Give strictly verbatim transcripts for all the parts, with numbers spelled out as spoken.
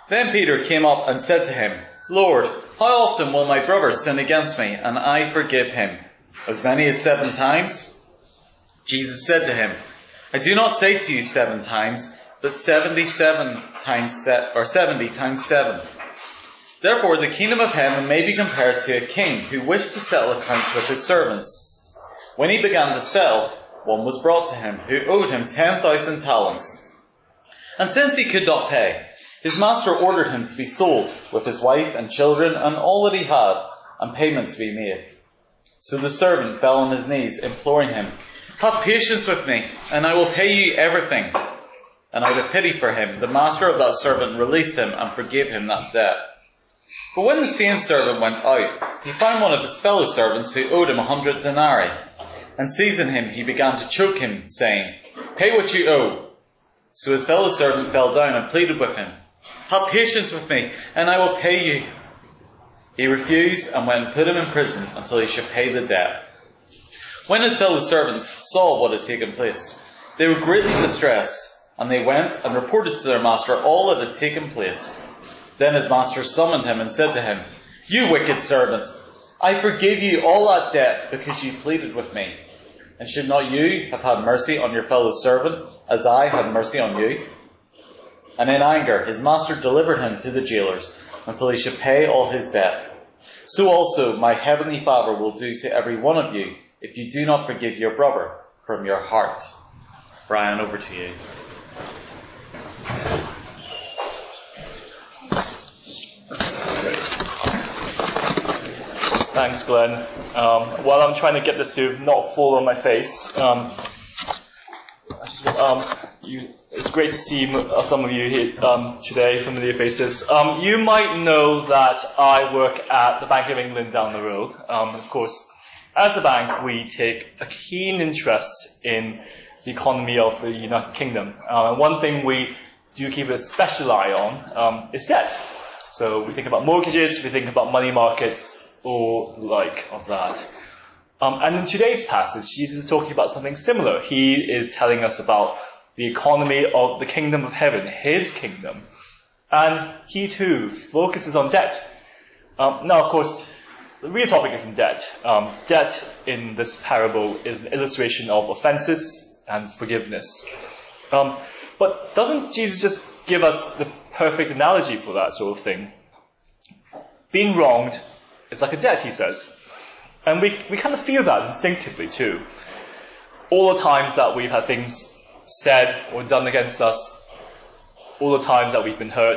Then Peter came up and said to him, Lord, how often will my brother sin against me, and I forgive him? As many as seven times? Jesus said to him, I do not say to you seven times, but seventy-seven times se- or seventy times seven. Therefore the kingdom of heaven may be compared to a king who wished to settle accounts with his servants. When he began to settle, one was brought to him who owed him ten thousand talents. And since he could not pay, his master ordered him to be sold, with his wife and children and all that he had, and payment to be made. So the servant fell on his knees, imploring him, Have patience with me, and I will pay you everything. And out of pity for him, the master of that servant released him and forgave him that debt. But when the same servant went out, he found one of his fellow servants who owed him a hundred denarii. And seizing him, he began to choke him, saying, Pay what you owe. So his fellow servant fell down and pleaded with him, Have patience with me, and I will pay you. He refused and went and put him in prison until he should pay the debt. When his fellow servants saw what had taken place, they were greatly distressed, and they went and reported to their master all that had taken place. Then his master summoned him and said to him, You wicked servant, I forgave you all that debt because you pleaded with me. And should not you have had mercy on your fellow servant, as I had mercy on you? And in anger his master delivered him to the jailers, until he should pay all his debt. So also my heavenly Father will do to every one of you, if you do not forgive your brother from your heart. Brian, over to you. Thanks, Glenn. Um, while I'm trying to get this to not fall on my face, um, I just, um, you, it's great to see some of you here um, today, familiar faces. Um, you might know that I work at the Bank of England down the road. Um, of course, as a bank, we take a keen interest in the economy of the United Kingdom. Uh, and one thing we do keep a special eye on um, is debt. So we think about mortgages, we think about money markets, or the like of that. Um, and in today's passage, Jesus is talking about something similar. He is telling us about the economy of the kingdom of heaven, his kingdom. And he too focuses on debt. Um, now, of course, the real topic isn't debt. Um, debt in this parable is an illustration of offenses and forgiveness. Um, but doesn't Jesus just give us the perfect analogy for that sort of thing? Being wronged is like a debt, he says. And we, we kind of feel that instinctively too. All the times that we've had things said or done against us, all the times that we've been hurt,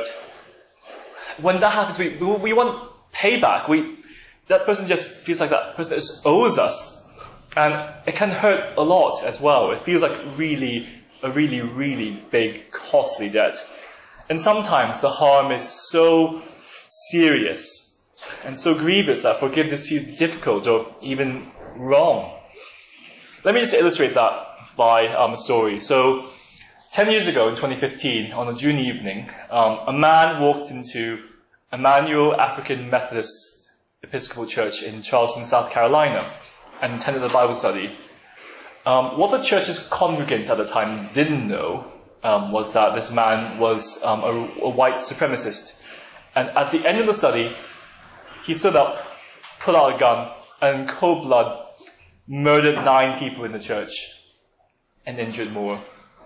when that happens, we, we want payback. We, that person just feels like that person just owes us. And it can hurt a lot as well. It feels like really, a really, really big, costly debt. And sometimes the harm is so serious and so grievous that forgiveness feels difficult or even wrong. Let me just illustrate that by um, a story. So, ten years ago in twenty fifteen, on a June evening, um, a man walked into Emmanuel African Methodist Episcopal Church in Charleston, South Carolina, and attended a Bible study. Um, what the church's congregants at the time didn't know um, was that this man was um, a, a white supremacist. And at the end of the study, he stood up, pulled out a gun, and in cold blood murdered nine people in the church and injured more.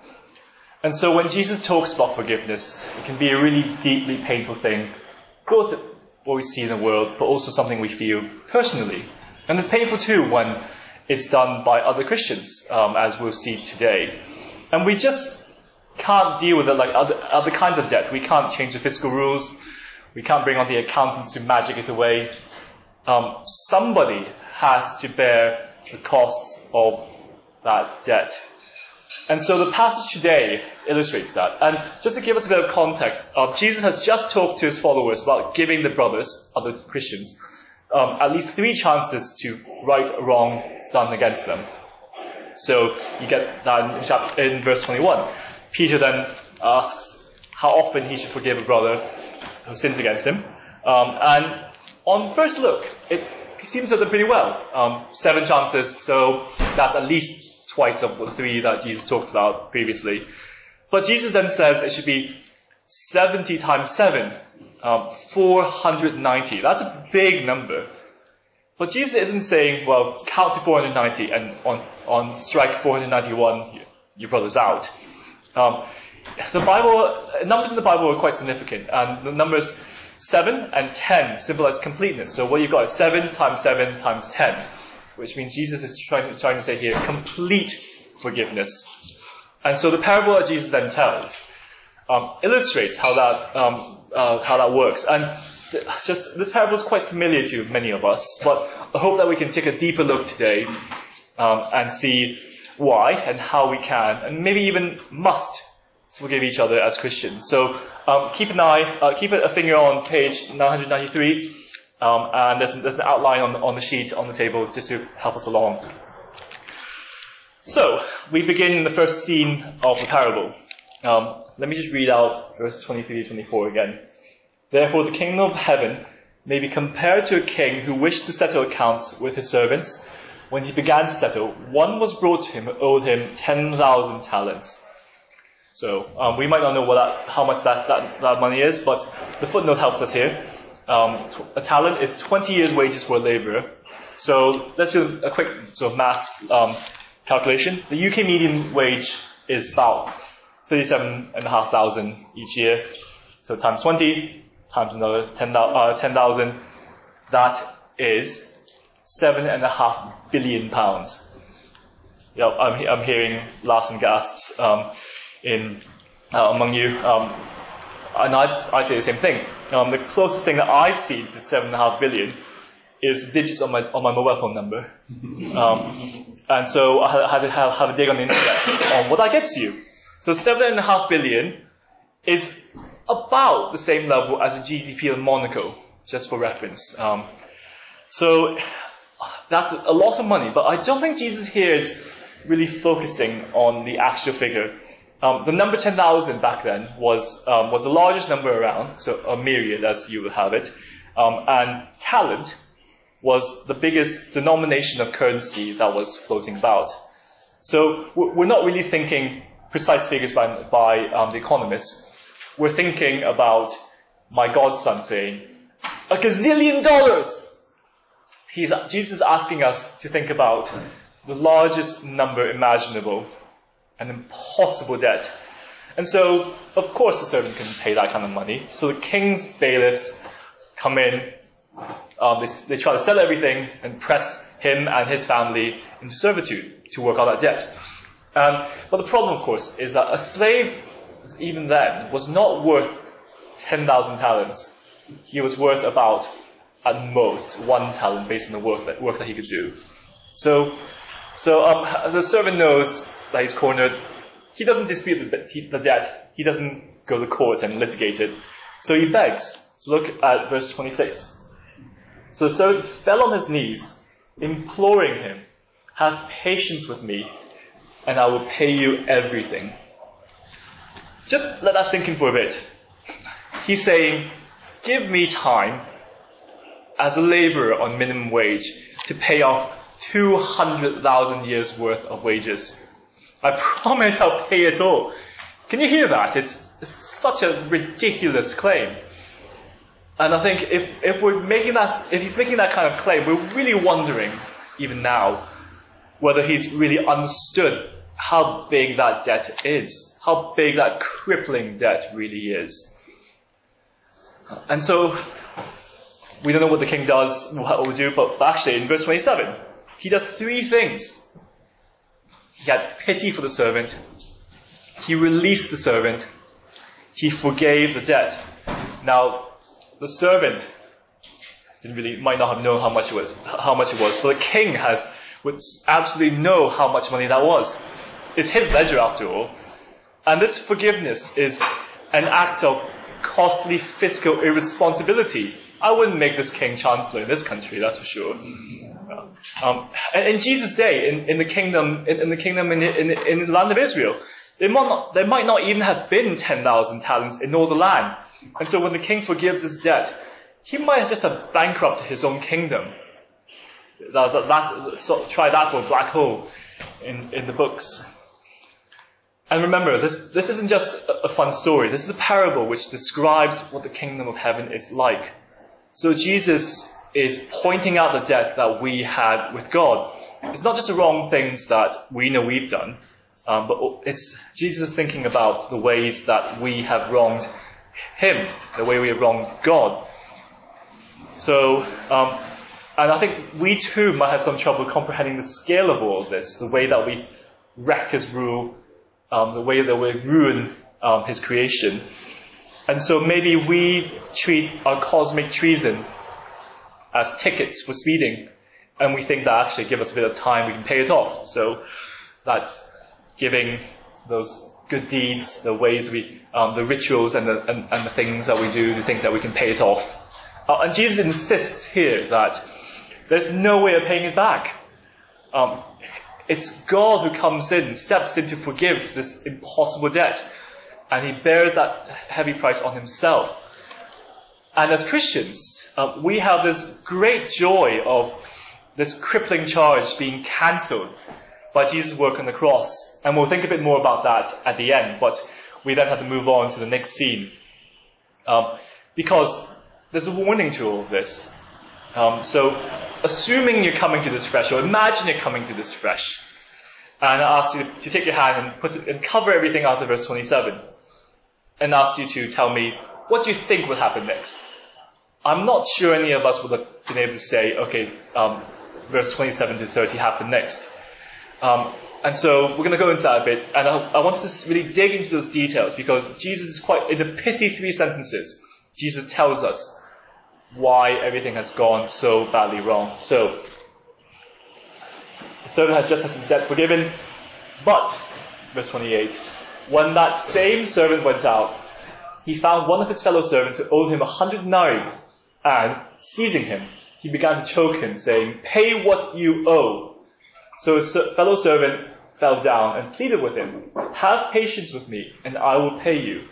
And so when Jesus talks about forgiveness, it can be a really deeply painful thing, both what we see in the world, but also something we feel personally. And it's painful too when it's done by other Christians, um, as we'll see today. And we just can't deal with it like other, other kinds of debt. We can't change the fiscal rules. We can't bring on the accountants to magic it away. Um, somebody has to bear the costs of that debt. And so the passage today illustrates that. And just to give us a bit of context, uh, Jesus has just talked to his followers about giving the brothers, other Christians, um, at least three chances to right a wrong done against them. So you get that in, chapter, in verse twenty-one. Peter then asks how often he should forgive a brother who sins against him. Um, and on first look, it seems to have done pretty well. Um, seven chances, so that's at least twice of the three that Jesus talked about previously. But Jesus then says it should be seventy times seven, um, four hundred ninety. That's a big number. But Jesus isn't saying, well, count to four hundred ninety and on, on strike four hundred ninety-one, your brother's out. Um, the Bible, numbers in the Bible are quite significant, and the numbers seven and ten symbolize completeness. So what you've got is seven times seven times ten, which means Jesus is trying, trying to say here, complete forgiveness. And so the parable that Jesus then tells um, illustrates how that um, uh, how that works. And th- just this parable is quite familiar to many of us, but I hope that we can take a deeper look today um, and see why and how we can, and maybe even must, forgive each other as Christians. So um, keep an eye, uh, keep a finger on page nine ninety-three, um, and there's, there's an outline on, on the sheet on the table just to help us along. So we begin in the first scene of the parable. Um, let me just read out verse twenty-three to twenty-four again. Therefore the kingdom of heaven may be compared to a king who wished to settle accounts with his servants. When he began to settle, one was brought to him who owed him ten thousand talents. So um, we might not know what that, how much that, that, that money is, but the footnote helps us here. Um, a talent is twenty years' wages for a labourer. So let's do a quick sort of maths um, calculation. The U K median wage is about thirty-seven thousand five hundred each year. So times twenty, times another ten thousand, that is seven and a half billion pounds. Yeah, I'm, I'm hearing laughs and gasps um, in uh, among you, um, and I'd, I'd say the same thing. Um, the closest thing that I've seen to seven and a half billion is digits on my on my mobile phone number, um, and so I had to have, have a dig on the internet on what that gets you. So seven and a half billion is about the same level as the G D P of Monaco, just for reference. Um, so that's a lot of money, but I don't think Jesus here is really focusing on the actual figure. Um, the number ten thousand back then was um, was the largest number around, so a myriad as you would have it, um, and talent was the biggest denomination of currency that was floating about. So we're not really thinking precise figures by, by um, the economists. We're thinking about my godson saying, a gazillion dollars! He's, Jesus is asking us to think about the largest number imaginable, an impossible debt. And so, of course, the servant couldn't pay that kind of money. So the king's bailiffs come in, um, they, they try to sell everything and press him and his family into servitude to work out that debt. Um, but the problem, of course, is that a slave, even then, was not worth ten thousand talents. He was worth about, at most, one talent based on the work that, work that he could do. So, so um, the servant knows that he's cornered. He doesn't dispute the, the debt. He doesn't go to court and litigate it. So he begs. So look at verse twenty-six. So the servant fell on his knees, imploring him, have patience with me, and I will pay you everything. Just let that sink in for a bit. He's saying, give me time as a labourer on minimum wage to pay off two hundred thousand years worth of wages. I promise I'll pay it all. Can you hear that? It's, it's such a ridiculous claim. And I think if, if we're making that, if he's making that kind of claim, we're really wondering, even now, whether he's really understood how big that debt is, how big that crippling debt really is. And so, we don't know what the king does, what will do, but actually in verse twenty-seven, he does three things. He had pity for the servant, he released the servant, he forgave the debt. Now, the servant didn't really, might not have known how much it was, how much it was, but the king has, would absolutely know how much money that was. It's his ledger after all. And this forgiveness is an act of costly fiscal irresponsibility. I wouldn't make this king chancellor in this country, that's for sure. Um, and in Jesus' day, in, in the kingdom, in, in the kingdom in, in, in the land of Israel, there might not, there might not even have been ten thousand talents in all the land. And so when the king forgives his debt, he might just have bankrupted his own kingdom. That, that, that's, so try that for a black hole in, in the books. And remember, this, this isn't just a, a fun story. This is a parable which describes what the kingdom of heaven is like. So Jesus is pointing out the debt that we had with God. It's not just the wrong things that we know we've done, um, but it's Jesus thinking about the ways that we have wronged Him, the way we have wronged God. So, um, and I think we too might have some trouble comprehending the scale of all of this, the way that we wreck His rule, um, the way that we ruin um, His creation. And so maybe we treat our cosmic treason as tickets for speeding, and we think that actually give us a bit of time, we can pay it off. So that giving those good deeds, the ways we, um, the rituals and the, and, and the things that we do, to think that we can pay it off. Uh, and Jesus insists here that there's no way of paying it back. Um, it's God who comes in, steps in to forgive this impossible debt, and He bears that heavy price on Himself. And as Christians, uh, we have this great joy of this crippling charge being cancelled by Jesus' work on the cross. And we'll think a bit more about that at the end, but we then have to move on to the next scene. Um, because there's a warning to all of this. Um, so, assuming you're coming to this fresh, or imagine you're coming to this fresh, and I ask you to take your hand and put it and cover everything after verse twenty-seven, and ask you to tell me, what do you think will happen next? I'm not sure any of us would have been able to say, okay, um, verse twenty-seven to thirty happen next. Um, and so we're going to go into that a bit, and I, I want us to really dig into those details, because Jesus is quite, in the pithy three sentences, Jesus tells us why everything has gone so badly wrong. So, the servant has just had his debt forgiven, but, verse twenty-eight, when that same servant went out, he found one of his fellow servants who owed him a hundred denarii, and, seizing him, he began to choke him, saying, "Pay what you owe." So his fellow servant fell down and pleaded with him, "Have patience with me, and I will pay you."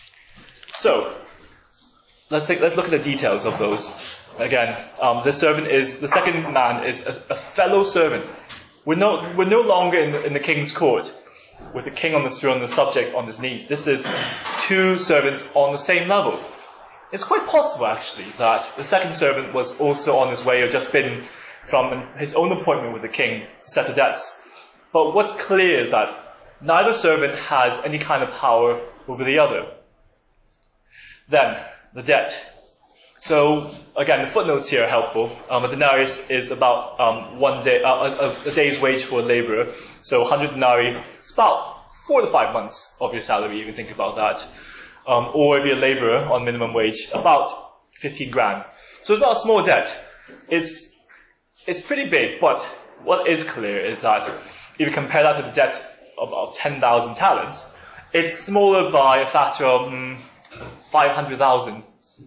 So, let's take, let's look at the details of those. Again, um, the servant is, the second man is a, a fellow servant. We're no, we're no longer in the, in the king's court, with the king on the throne and the subject on his knees. This is two servants on the same level. It's quite possible, actually, that the second servant was also on his way, or just been from his own appointment with the king to settle debts. But what's clear is that neither servant has any kind of power over the other. Then, the debt. So, again, the footnotes here are helpful. Um, a denarius is about um, one day, uh, a, a day's wage for a labourer. So, one hundred denarii is about four to five months of your salary, if you think about that. Um, or if you're a labourer on minimum wage, about fifteen grand. So it's not a small debt. It's it's pretty big, but what is clear is that if you compare that to the debt of about ten thousand talents, it's smaller by a factor of mm, five hundred thousand.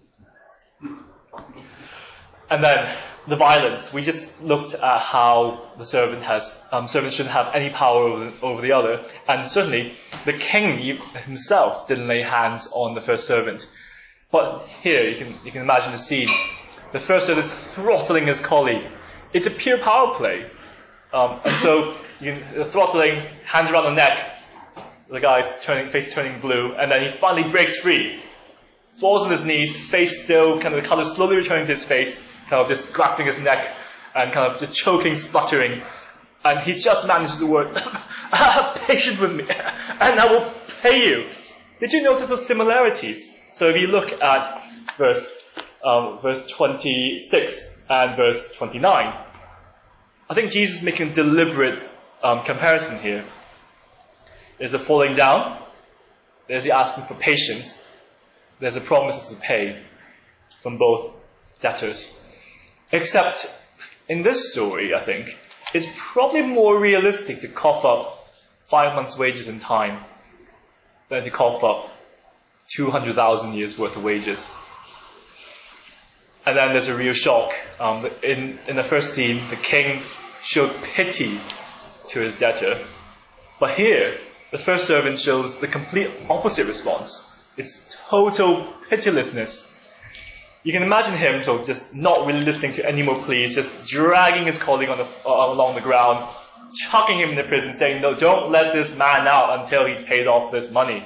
And then the violence. We just looked at how the servant has, um, servant shouldn't have any power over the, over the other. And certainly, the king himself didn't lay hands on the first servant. But here, you can, you can imagine the scene. The first servant is throttling his colleague. It's a pure power play. Um, and so, you can, throttling, hands around the neck, the guy's turning, face turning blue, and then he finally breaks free. Falls on his knees, face still, kind of the colour slowly returning to his face, kind of just grasping his neck, and kind of just choking, spluttering. And he just manages the word, "Have patience with me, and I will pay you." Did you notice those similarities? So if you look at verse, um, verse twenty-six and verse twenty-nine, I think Jesus is making a deliberate um, comparison here. There's a falling down, there's the asking for patience, there's a promise to pay from both debtors. Except, in this story, I think, it's probably more realistic to cough up five months' wages in time than to cough up two hundred thousand years worth of wages. And then there's a real shock. Um, in, in the first scene, the king showed pity to his debtor. But here, the first servant shows the complete opposite response. It's total pitilessness. You can imagine him so just not really listening to any more pleas, just dragging his colleague on the, uh, along the ground, chucking him in the prison, saying, no, don't let this man out until he's paid off this money.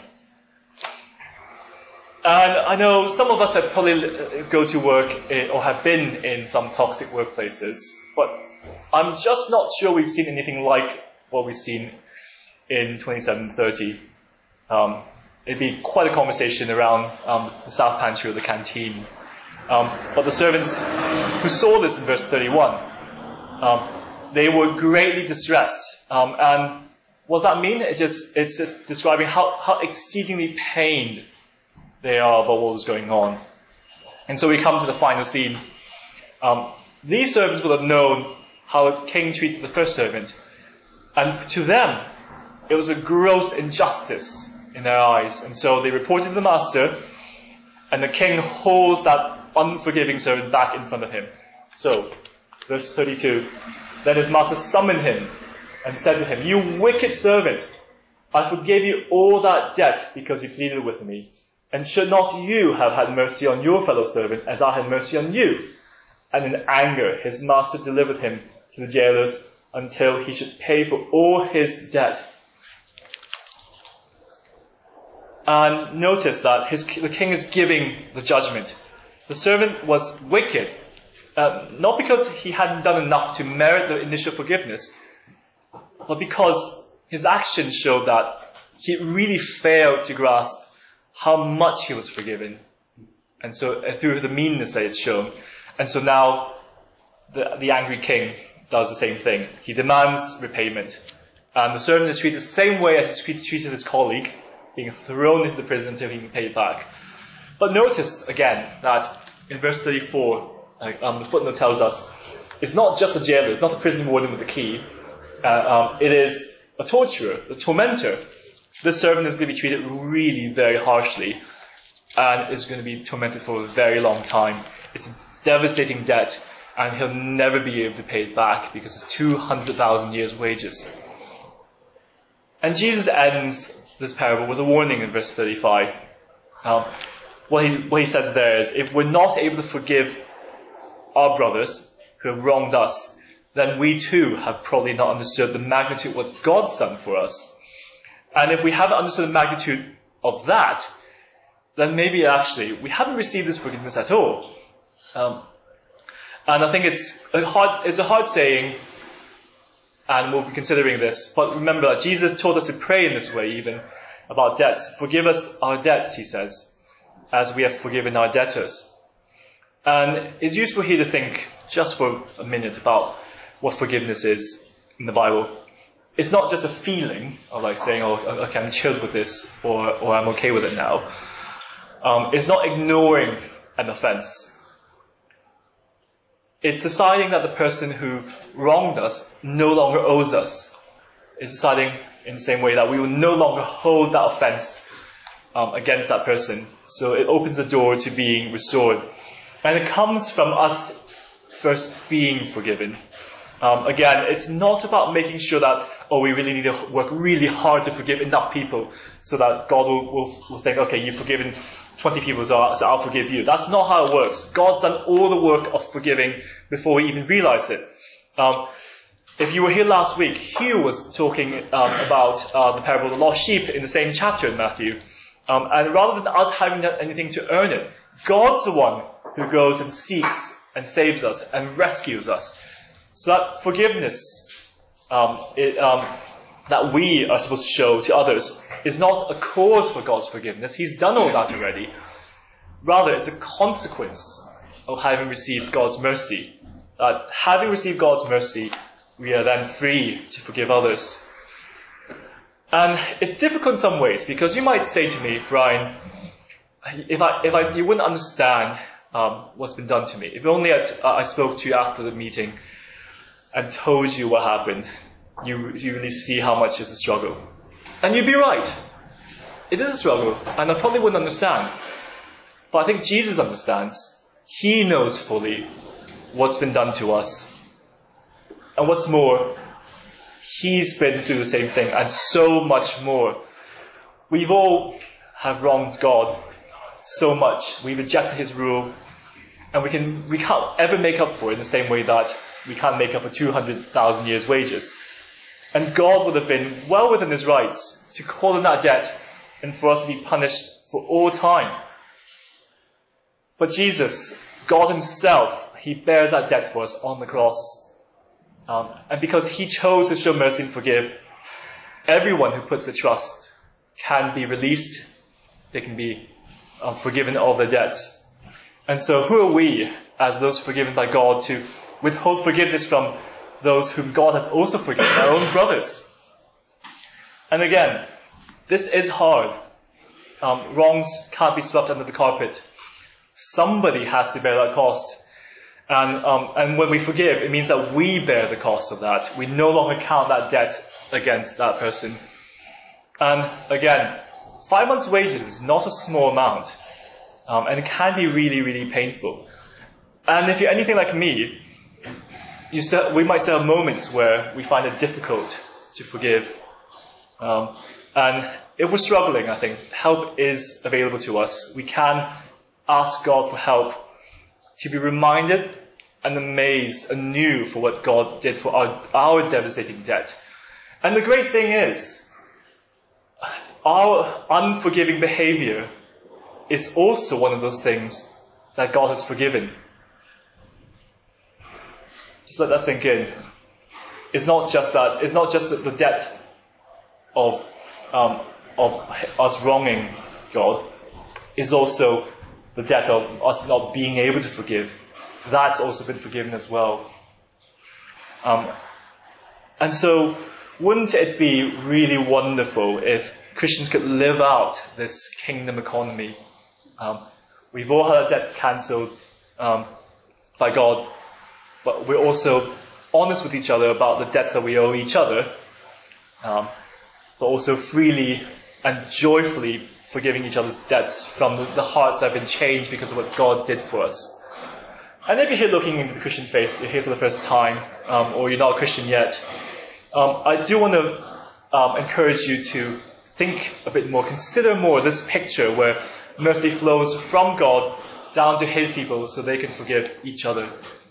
And I know some of us have probably go to work in, or have been in some toxic workplaces, but I'm just not sure we've seen anything like what we've seen in twenty-seven thirty. Um, it'd be quite a conversation around um, the South Pantry or the canteen. Um, but the servants who saw this in verse thirty-one, um, they were greatly distressed. Um, and what does that mean? It just, it's just describing how, how exceedingly pained they are about what was going on. And so we come to the final scene. Um, these servants would have known how the king treated the first servant. And to them, it was a gross injustice in their eyes. And so they reported to the master, and the king holds that unforgiving servant back in front of him. So, verse thirty-two, then his master summoned him and said to him, you wicked servant, I forgave you all that debt because you pleaded with me. And should not you have had mercy on your fellow servant as I had mercy on you? And in anger his master delivered him to the jailers until he should pay for all his debt. And notice that his, the king is giving the judgment. The servant was wicked, uh, not because he hadn't done enough to merit the initial forgiveness, but because his actions showed that he really failed to grasp how much he was forgiven. And so uh, through the meanness that it's shown. And so now the, the angry king does the same thing. He demands repayment. And the servant is treated the same way as he treated his colleague, being thrown into the prison until he can pay it back. But notice again that in verse thirty-four, um, the footnote tells us, it's not just a jailer, it's not the prison warden with the key. Uh, um, it is a torturer, the tormentor. This servant is going to be treated really very harshly and is going to be tormented for a very long time. It's a devastating debt, and he'll never be able to pay it back because it's two hundred thousand years' wages. And Jesus ends this parable with a warning in verse thirty-five. Um, what, he, what he says there is, if we're not able to forgive our brothers who have wronged us, then we too have probably not understood the magnitude of what God's done for us. And if we haven't understood the magnitude of that, then maybe actually we haven't received this forgiveness at all. Um, and I think it's a hard, it's a hard saying, and we'll be considering this. But remember that Jesus taught us to pray in this way even about debts. Forgive us our debts, he says, as we have forgiven our debtors. And it's useful here to think just for a minute about what forgiveness is in the Bible. It's not just a feeling of like saying, oh, okay, I'm chilled with this, or, or I'm okay with it now. Um, it's not ignoring an offense. It's deciding that the person who wronged us no longer owes us. It's deciding in the same way that we will no longer hold that offense um, against that person. So it opens the door to being restored. And it comes from us first being forgiven. Um, again, it's not about making sure that, oh, we really need to work really hard to forgive enough people so that God will, will, will think, okay, you've forgiven twenty people, so I'll, so I'll forgive you. That's not how it works. God's done all the work of forgiving before we even realize it. Um, if you were here last week, Hugh was talking um, about uh, the parable of the lost sheep in the same chapter in Matthew. Um, and rather than us having done anything to earn it, God's the one who goes and seeks and saves us and rescues us. So that forgiveness um, it, um, that we are supposed to show to others is not a cause for God's forgiveness. He's done all that already. Rather, it's a consequence of having received God's mercy. Uh, having received God's mercy, we are then free to forgive others. And it's difficult in some ways, because you might say to me, Brian, if I, if I, you wouldn't understand um, what's been done to me. If only I, I spoke to you after the meeting and told you what happened, you, you really see how much it's a struggle. And you'd be right. It is a struggle, and I probably wouldn't understand. But I think Jesus understands. He knows fully what's been done to us. And what's more, He's been through the same thing, and so much more. We've all have wronged God so much. We rejected His rule. And we can we can't ever make up for it in the same way that we can't make up for two hundred thousand years' wages. And God would have been well within his rights to call in that debt and for us to be punished for all time. But Jesus, God himself, he bears that debt for us on the cross. Um, and because he chose to show mercy and forgive, everyone who puts their trust can be released. They can be um, forgiven of their debts. And so who are we, as those forgiven by God, to withhold forgiveness from those whom God has also forgiven, our own brothers? And again, this is hard. Um, wrongs can't be swept under the carpet. Somebody has to bear that cost. And, um, and when we forgive, it means that we bear the cost of that. We no longer count that debt against that person. And again, five months' wages is not a small amount. Um, and it can be really, really painful. And if you're anything like me, you still, we might still have moments where we find it difficult to forgive. Um, and if we're struggling, I think help is available to us. We can ask God for help, to be reminded and amazed anew for what God did for our, our devastating debt. And the great thing is, our unforgiving behavior is also one of those things that God has forgiven. Just let that sink in. It's not just that, it's not just the debt of, um, of us wronging God. It's also the debt of us not being able to forgive. That's also been forgiven as well. Um, and so, wouldn't it be really wonderful if Christians could live out this kingdom economy? Um, we've all had our debts cancelled um, by God, but we're also honest with each other about the debts that we owe each other, um, but also freely and joyfully forgiving each other's debts from the hearts that have been changed because of what God did for us. And if you're here looking into the Christian faith, you're here for the first time, um, or you're not a Christian yet, um, I do want to um, encourage you to think a bit more, consider more this picture where mercy flows from God down to his people so they can forgive each other.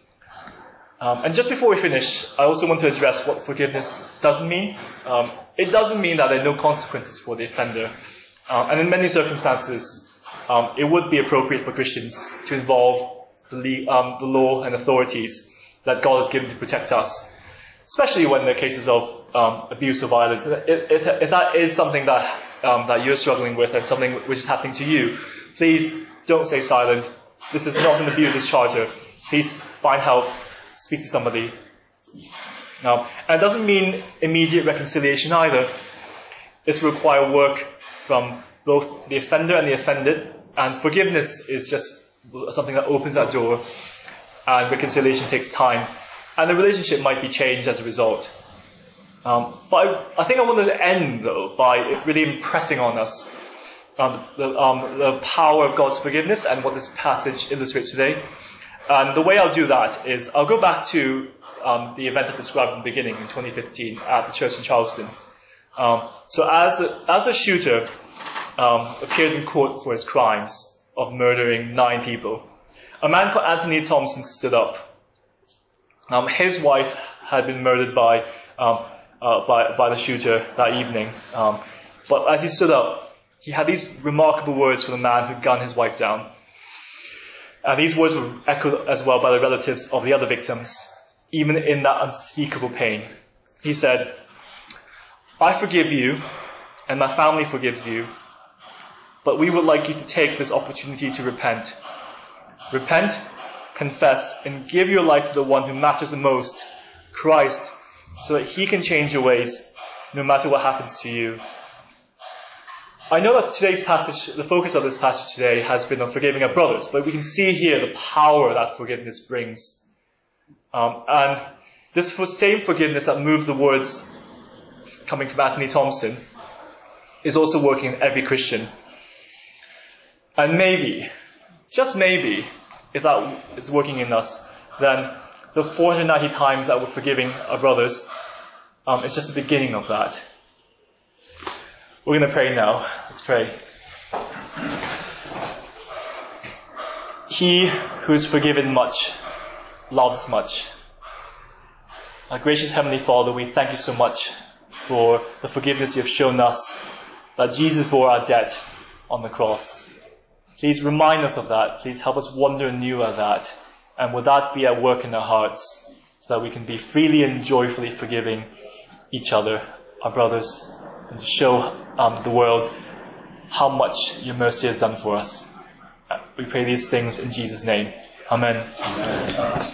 Um, and just before we finish, I also want to address what forgiveness doesn't mean. Um, it doesn't mean that there are no consequences for the offender. Um, and in many circumstances, um, it would be appropriate for Christians to involve the, le- um, the law and authorities that God has given to protect us, especially when there are cases of um, abuse or violence. If, if, if that is something that um, that you're struggling with and something which is happening to you, please don't stay silent. This is not an abuser's charter. Please find help. Speak to somebody. Now, and it doesn't mean immediate reconciliation either. This will require work from both the offender and the offended, and forgiveness is just something that opens that door, and reconciliation takes time, and the relationship might be changed as a result. Um, but I, I think I wanted to end, though, by really impressing on us um, the, um, the power of God's forgiveness and what this passage illustrates today. And the way I'll do that is I'll go back to um, the event I described in the beginning in twenty fifteen at the church in Charleston. Um, so as a, as a shooter um, appeared in court for his crimes of murdering nine people, a man called Anthony Thompson stood up. Um, his wife had been murdered by, um, uh, by by the shooter that evening. Um, but as he stood up, he had these remarkable words from the man who gunned his wife down. And these words were echoed as well by the relatives of the other victims, even in that unspeakable pain. He said, "I forgive you, and my family forgives you, but we would like you to take this opportunity to repent. Repent, confess, and give your life to the one who matters the most, Christ, so that he can change your ways, no matter what happens to you." I know that today's passage, the focus of this passage today has been on forgiving our brothers, but we can see here the power that forgiveness brings. Um, and this same forgiveness that moved the words coming from Anthony Thompson is also working in every Christian. And maybe, just maybe, if that is working in us, then the four hundred ninety times that we're forgiving our brothers, um, it's just the beginning of that. We're going to pray now. Let's pray. He who is forgiven much loves much. Our gracious Heavenly Father, we thank you so much for the forgiveness you have shown us, that Jesus bore our debt on the cross. Please remind us of that. Please help us wonder anew at that. And will that be at work in our hearts, so that we can be freely and joyfully forgiving each other, our brothers, and to show um, the world how much your mercy has done for us. We pray these things in Jesus' name. Amen. Amen.